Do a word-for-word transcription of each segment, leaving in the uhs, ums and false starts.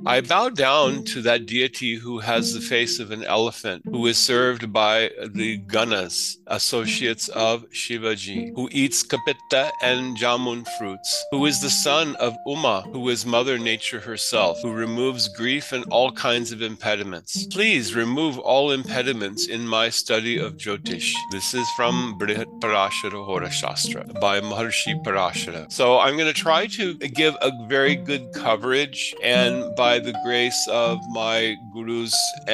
I bow down to that deity who has the face of an elephant, who is served by the Ganas, associates of Shivaji, who eats kapita and jamun fruits, who is the son of Uma, who is Mother Nature herself, who removes grief and all kinds of impediments. Please remove all impediments in my study of Jyotish. This is from Brihat Parashara Hora Shastra by Maharshi Parashara. So I'm going to try to give a very good coverage, and by the grace of my gurus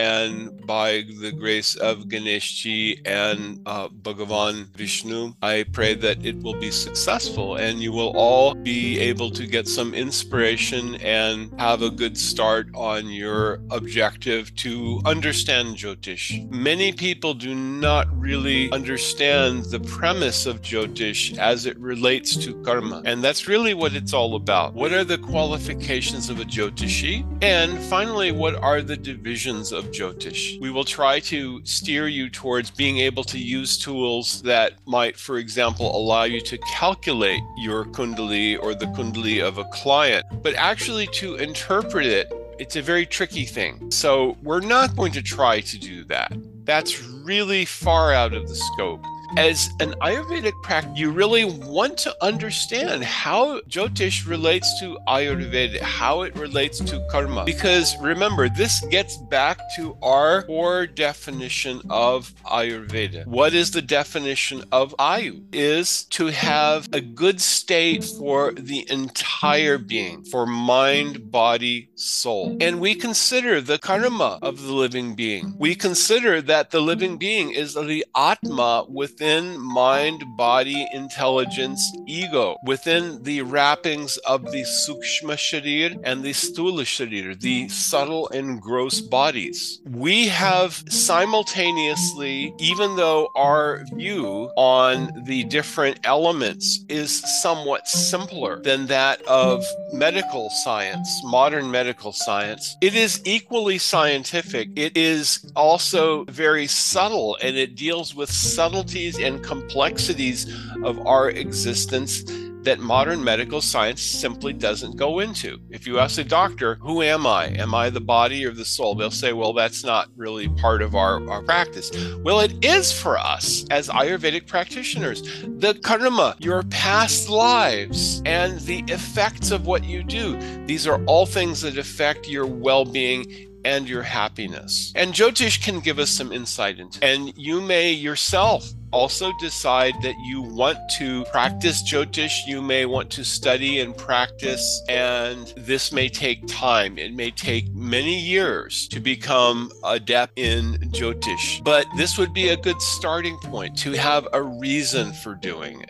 and by the grace of Ganeshji and uh, Bhagavan Vishnu, I pray that it will be successful and you will all be able to get some inspiration and have a good start on your objective to understand Jyotish. Many people do not really understand the premise of Jyotish as it relates to karma, and that's really what it's all about. What are the qualifications of a Jyotishi? And finally, what are the divisions of Jyotish? We will try to steer you towards being able to use tools that might, for example, allow you to calculate your kundali or the kundali of a client, but actually to interpret it. It's a very tricky thing. So we're not going to try to do that. That's really far out of the scope. As an Ayurvedic practice, you really want to understand how Jyotish relates to Ayurveda, how it relates to karma. Because remember, this gets back to our core definition of Ayurveda. What is the definition of Ayu? Is to have a good state for the entire being, for mind, body, soul. And we consider the karma of the living being. We consider that the living being is the Atma within Within mind, body, intelligence, ego, within the wrappings of the Sukshma Sharir and the Sthula Sharir, the subtle and gross bodies. We have simultaneously, even though our view on the different elements is somewhat simpler than that of medical science, modern medical science, it is equally scientific. It is also very subtle, and it deals with subtleties and complexities of our existence that modern medical science simply doesn't go into. If you ask a doctor, who am I? Am I the body or the soul? They'll say, well, that's not really part of our, our practice. Well, it is for us as Ayurvedic practitioners. The karma, your past lives, and the effects of what you do, these are all things that affect your well-being and your happiness. And Jyotish can give us some insight into. And you may yourself also decide that you want to practice Jyotish. You may want to study and practice, and this may take time. It may take many years to become adept in Jyotish, but this would be a good starting point to have a reason for doing it.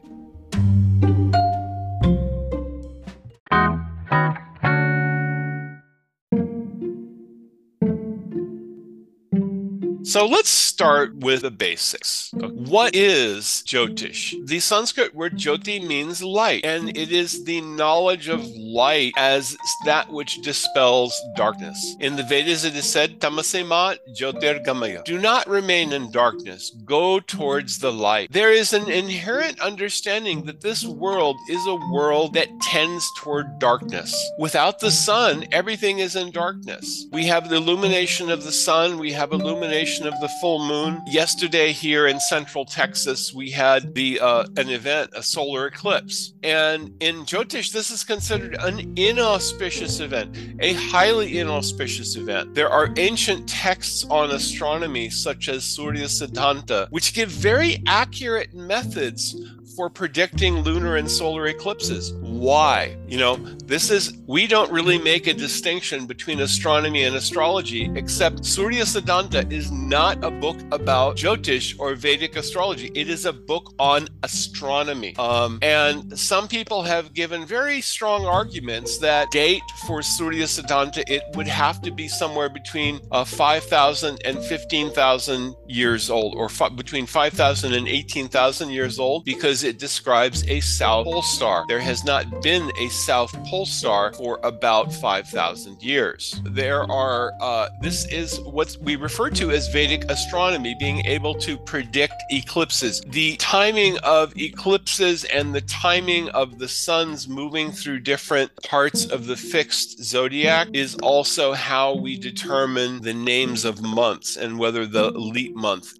So let's start with the basics. What is Jyotish? The Sanskrit word Jyoti means light, and it is the knowledge of light as that which dispels darkness. In the Vedas it is said, Tamasema Jyotirgamaya. Do not remain in darkness. Go towards the light. There is an inherent understanding that this world is a world that tends toward darkness. Without the sun, everything is in darkness. We have the illumination of the sun. We have illumination of the full moon. Yesterday here in central Texas, we had the uh, an event, a solar eclipse. And in Jyotish, this is considered an inauspicious event, a highly inauspicious event. There are ancient texts on astronomy, such as Surya Siddhanta, which give very accurate methods for predicting lunar and solar eclipses. Why? You know, this is, we don't really make a distinction between astronomy and astrology, except Surya Siddhanta is not a book about Jyotish or Vedic astrology. It is a book on astronomy. Um, and some people have given very strong arguments that date for Surya Siddhanta, it would have to be somewhere between uh, five thousand and fifteen thousand years old, or f- between five thousand and eighteen thousand years old, because because it describes a south pole star. There has not been a south pole star for about five thousand years. There are, uh, this is what we refer to as Vedic astronomy, being able to predict eclipses. The timing of eclipses and the timing of the suns moving through different parts of the fixed zodiac is also how we determine the names of months and whether the leap month.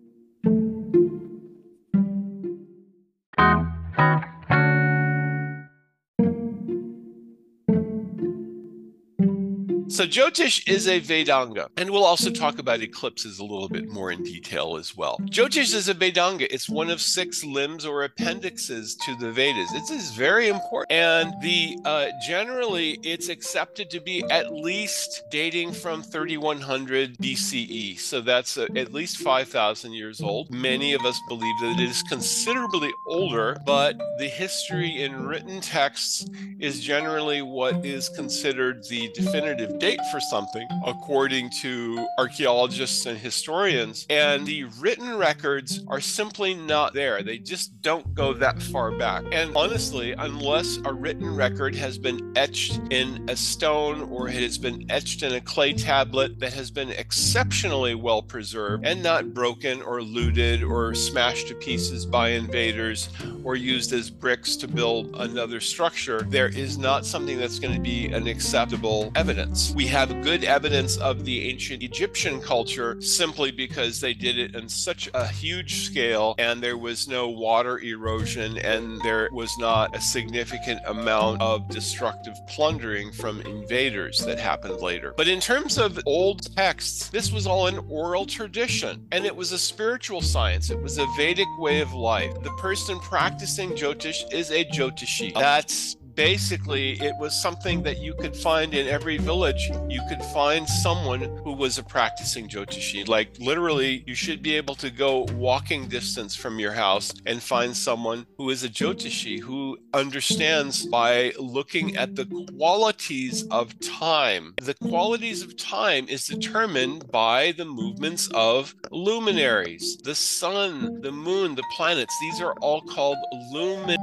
So Jyotish is a Vedanga, and we'll also talk about eclipses a little bit more in detail as well. Jyotish is a Vedanga. It's one of six limbs or appendixes to the Vedas. It is very important, and the uh, generally it's accepted to be at least dating from thirty-one hundred B C E. So that's uh, at least five thousand years old. Many of us believe that it is considerably older, but the history in written texts is generally what is considered the definitive date for something, according to archaeologists and historians. And the written records are simply not there. They just don't go that far back. And honestly, unless a written record has been etched in a stone or it has been etched in a clay tablet that has been exceptionally well preserved and not broken or looted or smashed to pieces by invaders or used as bricks to build another structure, there is not something that's going to be an acceptable evidence. We have good evidence of the ancient Egyptian culture simply because they did it in such a huge scale and there was no water erosion and there was not a significant amount of destructive plundering from invaders that happened later. But in terms of old texts, this was all an oral tradition and it was a spiritual science. It was a Vedic way of life. The person practicing Jyotish is a Jyotishi. That's basically, it was something that you could find in every village. You could find someone who was a practicing Jyotishi. Like literally, you should be able to go walking distance from your house and find someone who is a Jyotishi, who understands by looking at the qualities of time. The qualities of time is determined by the movements of luminaries. The sun, the moon, the planets, these are all called luminaries.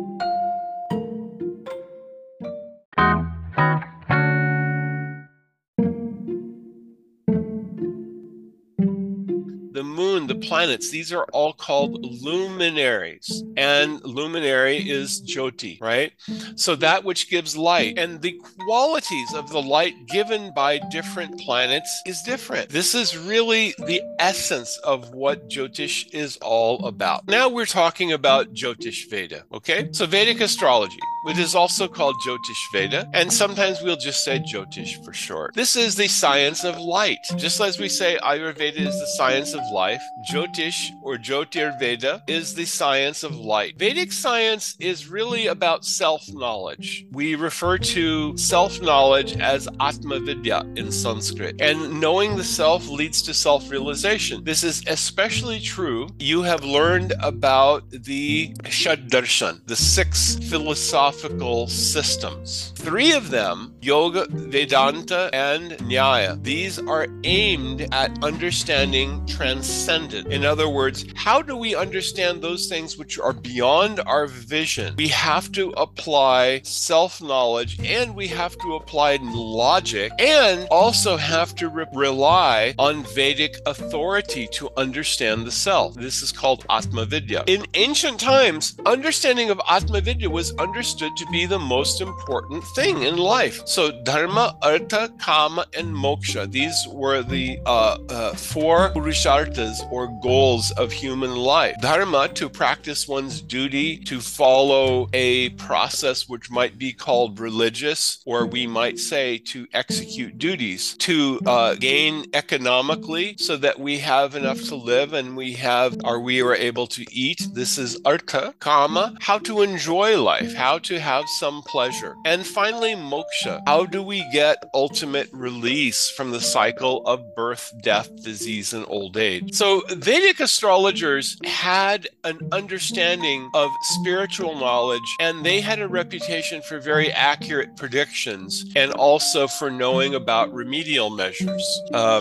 The moon, the planets, these are all called luminaries. And luminary is Jyoti, right? So that which gives light. And the qualities of the light given by different planets is different. This is really the essence of what Jyotish is all about. Now we're talking about Jyotish Veda, okay? So Vedic astrology, which is also called Jyotish Veda, and sometimes we'll just say Jyotish for short. This is the science of light. Just as we say Ayurveda is the science of life, Jyotish or Jyotirveda is the science of light. Vedic science is really about self-knowledge. We refer to self-knowledge as Atma Vidya in Sanskrit, and knowing the self leads to self-realization. This is especially true. You have learned about the Shaddarshan, the six philosophical systems. Three of them, Yoga, Vedanta, and Nyaya, these are aimed at understanding transcendent. In other words, how do we understand those things which are beyond our vision? We have to apply self-knowledge and we have to apply logic and also have to re- rely on Vedic authority to understand the self. This is called Atma Vidya. In ancient times, understanding of Atma Vidya was understood to be the most important thing in life. So Dharma, Artha, Kama, and Moksha, these were the uh, uh, four Purusharthas or goals of human life. Dharma, to practice one's duty, to follow a process which might be called religious, or we might say to execute duties, to uh, gain economically so that we have enough to live and we have, or we are able to eat. This is Artha. Kama, how to enjoy life, how to have some pleasure. And finally, Moksha, how do we get ultimate release from the cycle of birth, death, disease, and old age? So Vedic astrologers had an understanding of spiritual knowledge, and they had a reputation for very accurate predictions and also for knowing about remedial measures. Um,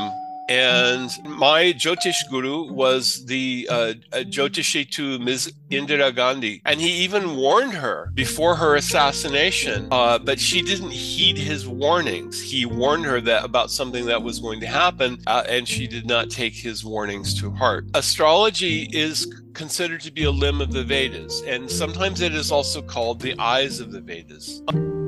And my Jyotish guru was the uh, Jyotishi to Miz Indira Gandhi. And he even warned her before her assassination, uh, but she didn't heed his warnings. He warned her that about something that was going to happen, uh, and she did not take his warnings to heart. Astrology is considered to be a limb of the Vedas, and sometimes it is also called the eyes of the Vedas.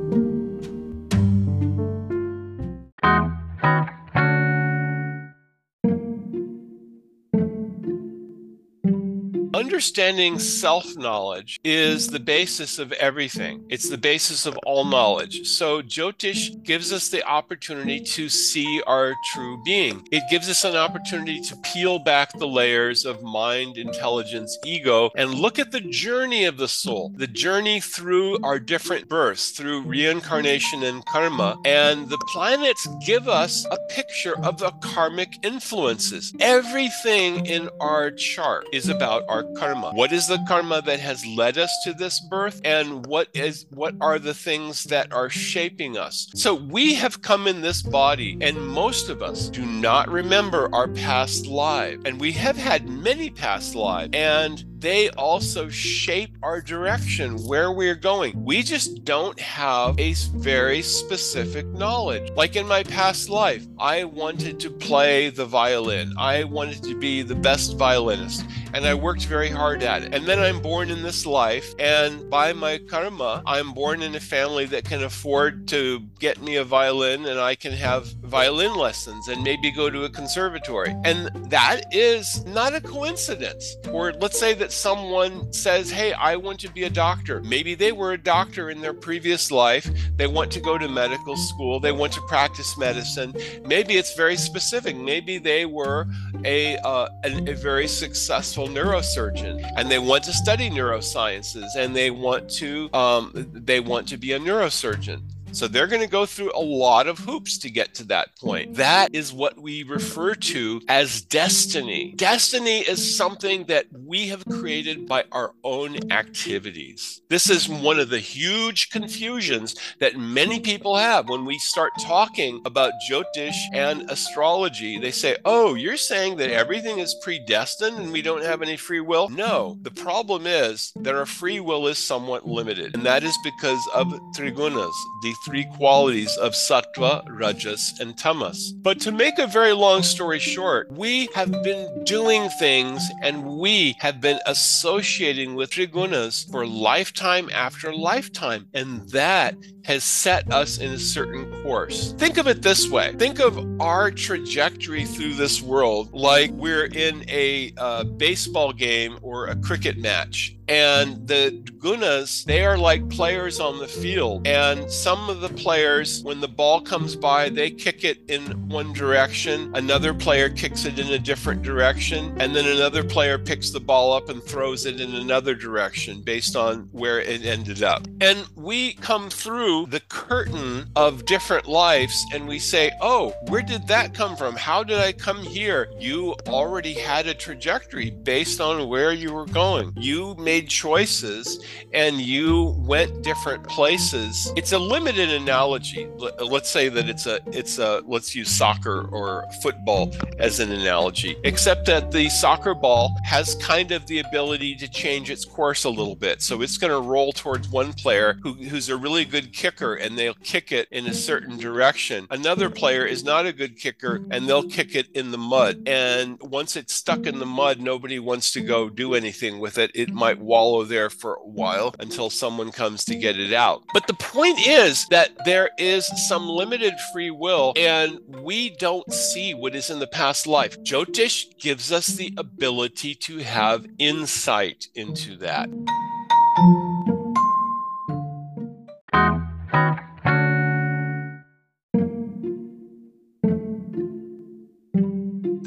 Understanding self-knowledge is the basis of everything. It's the basis of all knowledge. So Jyotish gives us the opportunity to see our true being. It gives us an opportunity to peel back the layers of mind, intelligence, ego, and look at the journey of the soul, the journey through our different births, through reincarnation and karma. And the planets give us a picture of the karmic influences. Everything in our chart is about our karma. What is the karma that has led us to this birth, and what is what are the things that are shaping us? So we have come in this body, and most of us do not remember our past lives, and we have had many past lives, and they also shape our direction, where we're going. We just don't have a very specific knowledge. Like in my past life, I wanted to play the violin. I wanted to be the best violinist, and I worked very hard at it. And then I'm born in this life, and by my karma, I'm born in a family that can afford to get me a violin, and I can have violin lessons and maybe go to a conservatory. And that is not a coincidence. Or let's say that someone says, hey, I want to be a doctor. Maybe they were a doctor in their previous life. They want to go to medical school. They want to practice medicine. Maybe it's very specific. Maybe they were a, uh, a, a very successful neurosurgeon, and they want to study neurosciences, and they want to um, they want to be a neurosurgeon. So they're going to go through a lot of hoops to get to that point. That is what we refer to as destiny. Destiny is something that we have created by our own activities. This is one of the huge confusions that many people have when we start talking about Jyotish and astrology. They say, oh, you're saying that everything is predestined and we don't have any free will? No, the problem is that our free will is somewhat limited, and that is because of trigunas, the three qualities of sattva, rajas, and tamas. But to make a very long story short, we have been doing things and we have been associating with trigunas for lifetime after lifetime, and that has set us in a certain course. Think of it this way. Think of our trajectory through this world like we're in a uh, baseball game or a cricket match. And the gunas, they are like players on the field. And some of the players, when the ball comes by, they kick it in one direction. Another player kicks it in a different direction. And then another player picks the ball up and throws it in another direction based on where it ended up. And we come through the curtain of different lives and we say, oh, where did that come from? How did I come here? You already had a trajectory based on where you were going. You made made choices and you went different places. It's a limited analogy. Let's say that it's a, it's a, let's use soccer or football as an analogy, except that the soccer ball has kind of the ability to change its course a little bit. So it's going to roll towards one player who, who's a really good kicker and they'll kick it in a certain direction. Another player is not a good kicker and they'll kick it in the mud. And once it's stuck in the mud, nobody wants to go do anything with it. It might wallow there for a while until someone comes to get it out. But the point is that there is some limited free will and we don't see what is in the past life. Jyotish gives us the ability to have insight into that.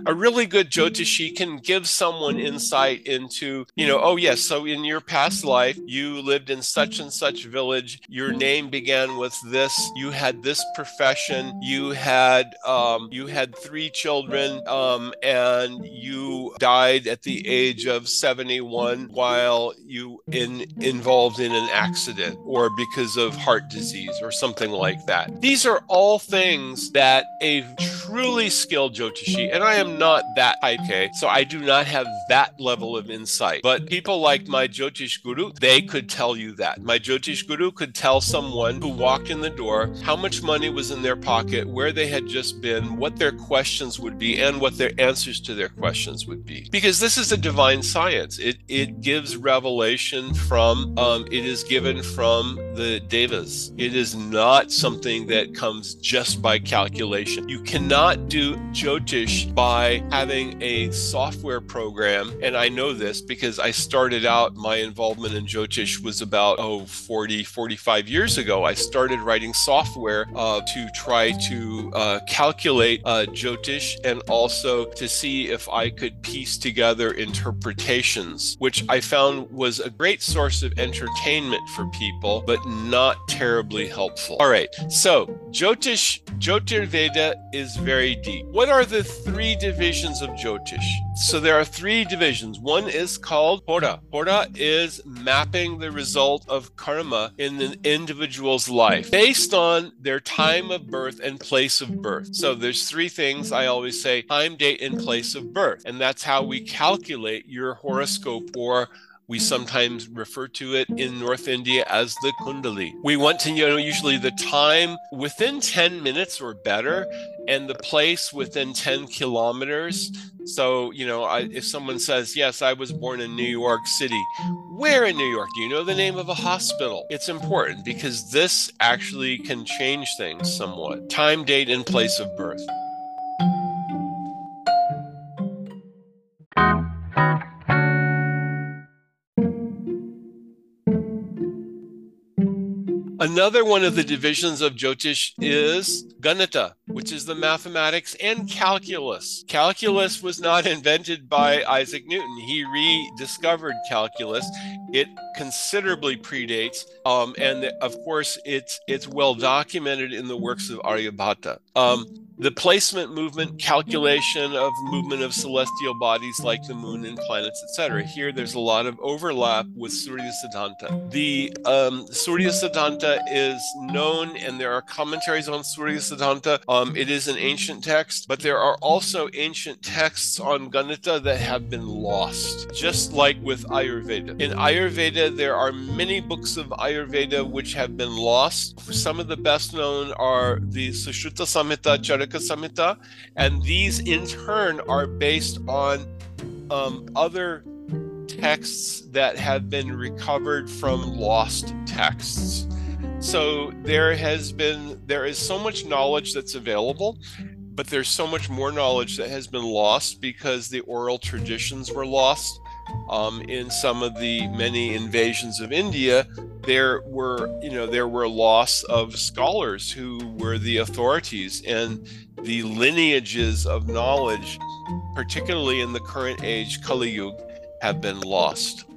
A really good Jyotishi can give someone insight into, you know, oh yes, so in your past life, you lived in such and such village, your name began with this, you had this profession, you had um, you had three children, um, and you died at the age of seventy-one while you in involved in an accident or because of heart disease or something like that. These are all things that a truly skilled Jyotishi, and I am not that type, okay, so I do not have that level of insight, but people like my Jyotish Guru, they could tell you that. My Jyotish Guru could tell someone who walked in the door how much money was in their pocket, where they had just been, what their questions would be, and what their answers to their questions would be. Because this is a divine science. It it gives revelation from, um, it is given from the devas. It is not something that comes just by calculation. You cannot do Jyotish by having a software program, and I know this because I started out, my involvement in Jyotish was about, oh, forty, forty-five years ago. I started writing software uh, to try to uh, calculate uh, Jyotish and also to see if I could piece together interpretations, which I found was a great source of entertainment for people, but not terribly helpful. All right, so Jyotish, Jyotirveda is very deep. What are the three divisions of Jyotish? So there are three divisions. One is called Hora. Hora is mapping the result of karma in an individual's life based on their time of birth and place of birth. So there's three things I always say: time, date, and place of birth. And that's how we calculate your horoscope, or we sometimes refer to it in North India as the Kundali. We want to know usually the time within ten minutes or better, and the place within ten kilometers. So, you know, I, if someone says, yes, I was born in New York City, where in New York? Do you know the name of a hospital? It's important because this actually can change things somewhat. Time, date, and place of birth. Another one of the divisions of Jyotish is Ganita, which is the mathematics and calculus. Calculus was not invented by Isaac Newton. He rediscovered calculus. It considerably predates, um, and of course, it's it's well documented in the works of Aryabhata. Um, the placement, movement, calculation of movement of celestial bodies like the moon and planets, et cetera. Here, there's a lot of overlap with Surya Siddhanta. The um, Surya Siddhanta is known, and there are commentaries on Surya Siddhanta. Um, it is an ancient text, but there are also ancient texts on Ganita that have been lost, just like with Ayurveda. In Ayurveda, there are many books of Ayurveda which have been lost. Some of the best known are the Sushruta Samhita, Charaka Samhita, and these in turn are based on um, other texts that have been recovered from lost texts. So there has been, there is so much knowledge that's available, but there's so much more knowledge that has been lost because the oral traditions were lost. Um, in some of the many invasions of India, there were, you know, there were loss of scholars who were the authorities, and the lineages of knowledge, particularly in the current age, Kali Yuga, have been lost.